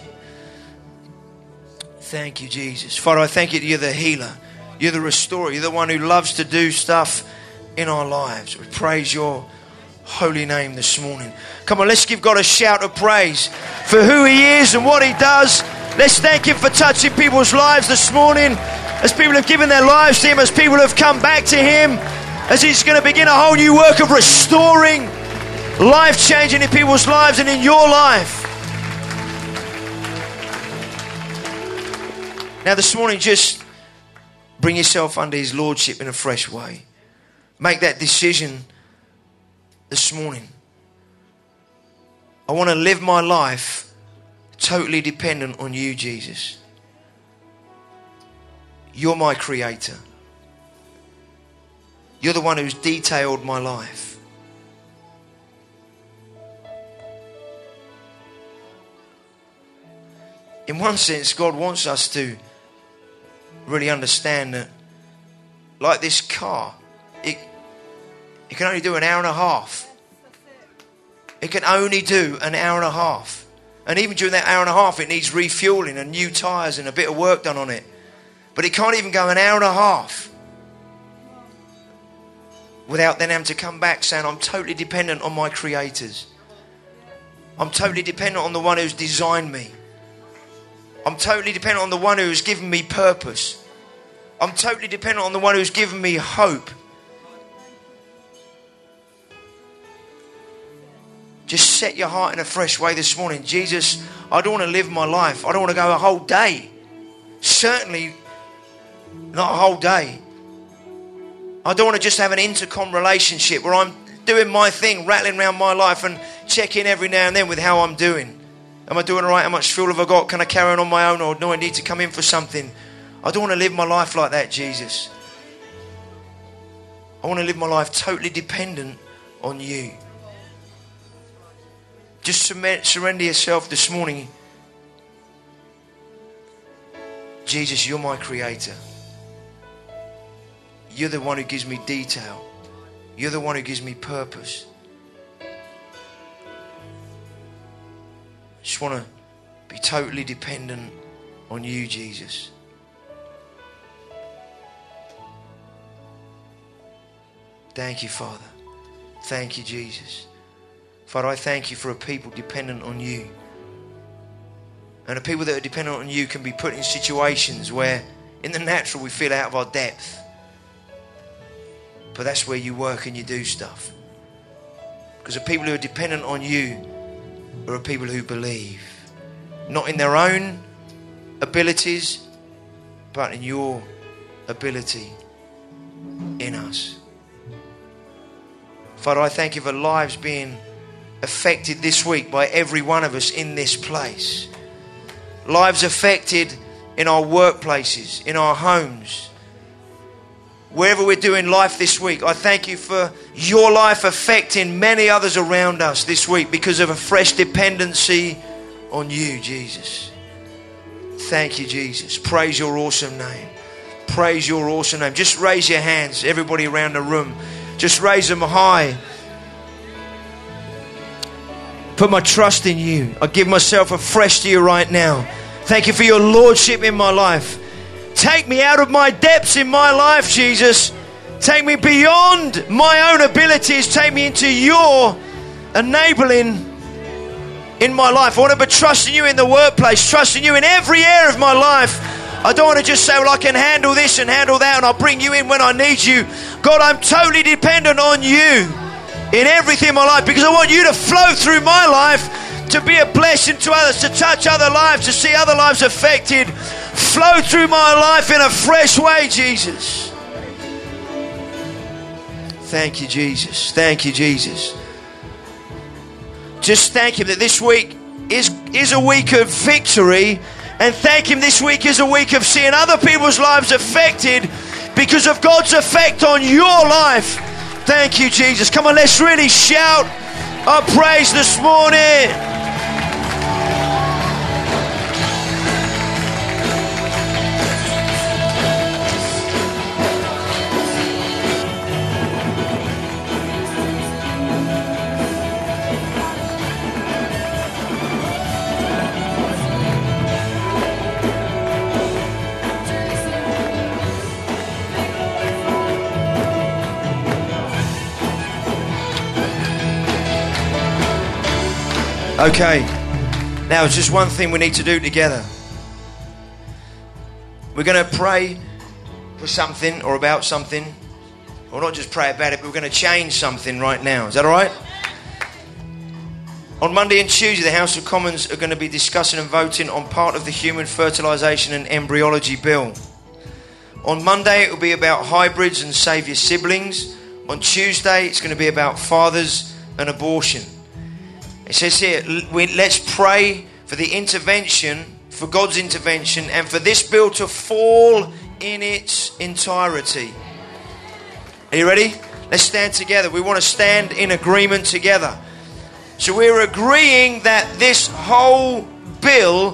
[SPEAKER 2] Thank you, Jesus. Father, I thank you that you're the healer. You're the restorer. You're the one who loves to do stuff in our lives. We praise your holy name this morning. Come on, let's give God a shout of praise for who he is and what he does. Let's thank him for touching people's lives this morning. As people have given their lives to him, as people have come back to him, as he's going to begin a whole new work of restoring, life changing in people's lives and in your life. Now this morning, just bring yourself under his lordship in a fresh way. Make that decision this morning. I want to live my life totally dependent on you, Jesus. You're my creator. You're the one who's detailed my life. in one sense, God wants us to really understand that, like this car, it, it can only do an hour and a half. It can only do an hour and a half. And even during that hour and a half, it needs refueling and new tyres and a bit of work done on it. But it can't even go an hour and a half without then having to come back saying, I'm totally dependent on my creators. I'm totally dependent on the one who's designed me. I'm totally dependent on the one who's given me purpose. I'm totally dependent on the one who's given me hope. Just set your heart in a fresh way this morning. Jesus, I don't want to live my life. I don't want to go a whole day. Certainly not a whole day. I don't want to just have an intercom relationship where I'm doing my thing, rattling around my life and checking every now and then with how I'm doing. Am I doing all right? How much fuel have I got? Can I carry on on my own, or do I need to come in for something? I don't want to live my life like that, Jesus. I want to live my life totally dependent on you. Just surrender yourself this morning. Jesus, you're my creator. You're the one who gives me detail. You're the one who gives me purpose. I just want to be totally dependent on you, Jesus. Thank you, Father. Thank you, Jesus. Father, I thank you for a people dependent on you. And the people that are dependent on you can be put in situations where in the natural we feel out of our depth. But that's where you work and you do stuff. Because the people who are dependent on you are people who believe. Not in their own abilities, but in your ability in us. Father, I thank you for lives being affected this week by every one of us in this place. Lives affected in our workplaces, in our homes. Wherever we're doing life this week, I thank you for your life affecting many others around us this week because of a fresh dependency on you, Jesus. Thank you, Jesus. Praise your awesome name. Praise your awesome name. Just raise your hands, everybody around the room. Just raise them high. Put my trust in you. I give myself afresh to you right now. Thank you for your lordship in my life. Take me out of my depths in my life, Jesus. Take me beyond my own abilities. Take me into your enabling in my life. I want to be trusting you in the workplace, trusting you in every area of my life. I don't want to just say, well, I can handle this and handle that and I'll bring you in when I need you. God, I'm totally dependent on you in everything in my life because I want you to flow through my life to be a blessing to others, to touch other lives, to see other lives affected. Flow through my life in a fresh way, Jesus. Thank you, Jesus. Thank you, Jesus. Just thank him that this week is, is a week of victory, and thank him this week is a week of seeing other people's lives affected because of God's effect on your life. Thank you, Jesus. Come on, let's really shout our praise this morning. Okay, now it's just one thing we need to do together. We're going to pray for something or about something, or not just pray about it, but we're going to change something right now. Is that all right? On Monday and Tuesday, the House of Commons are going to be discussing and voting on part of the Human Fertilisation and Embryology Bill. On Monday, it will be about hybrids and save your siblings. On Tuesday, it's going to be about fathers and abortion. It says here, we, let's pray for the intervention, for God's intervention, and for this bill to fall in its entirety. Are you ready? Let's stand together. We want to stand in agreement together. So we're agreeing that this whole bill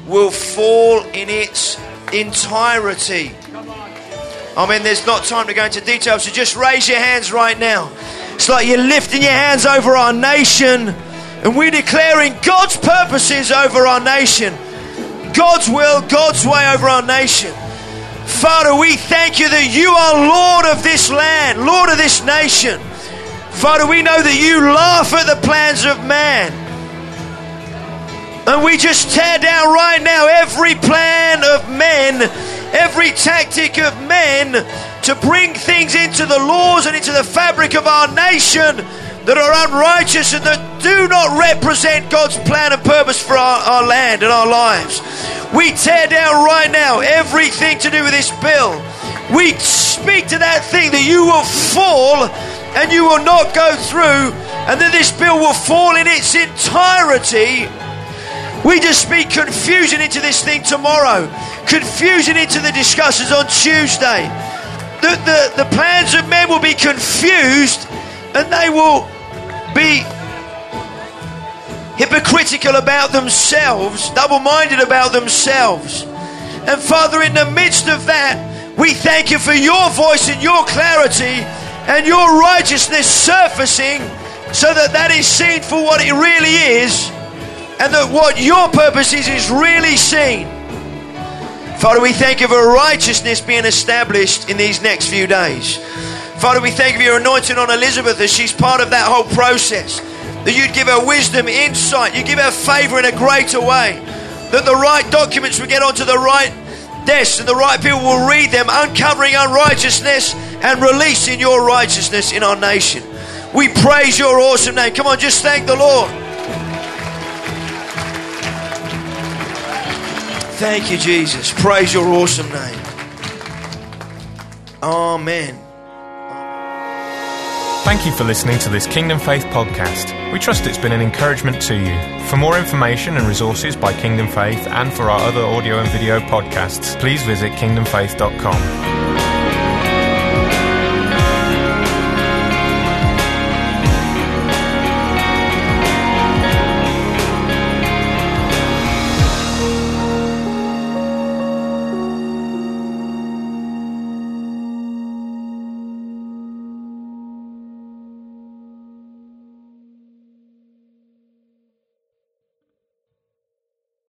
[SPEAKER 2] will fall in its entirety. I mean, there's not time to go into detail, so just raise your hands right now. It's like you're lifting your hands over our nation, and we're declaring God's purposes over our nation. God's will, God's way over our nation. Father, we thank you that you are Lord of this land, Lord of this nation. Father, we know that you laugh at the plans of man. And we just tear down right now every plan of men, every tactic of men to bring things into the laws and into the fabric of our nation that are unrighteous and that do not represent God's plan and purpose for our, our land and our lives. We tear down right now everything to do with this bill. We speak to that thing that you will fall and you will not go through, and that this bill will fall in its entirety. We just speak confusion into this thing tomorrow, confusion into the discussions on Tuesday. The, the, the plans of men will be confused, and they will be hypocritical about themselves, double-minded about themselves. And Father, in the midst of that, we thank you for your voice and your clarity and your righteousness surfacing, so that that is seen for what it really is, and that what your purpose is is really seen. Father, we thank you for righteousness being established in these next few days. Father, we thank you for your anointing on Elizabeth as she's part of that whole process. That you'd give her wisdom, insight, you give her favour in a greater way. That the right documents will get onto the right desks and the right people will read them, uncovering unrighteousness and releasing your righteousness in our nation. We praise your awesome name. Come on, just thank the Lord. Thank you, Jesus. Praise your awesome name. Amen.
[SPEAKER 1] Thank you for listening to this Kingdom Faith podcast. We trust it's been an encouragement to you. For more information and resources by Kingdom Faith and for our other audio and video podcasts, please visit kingdom faith dot com.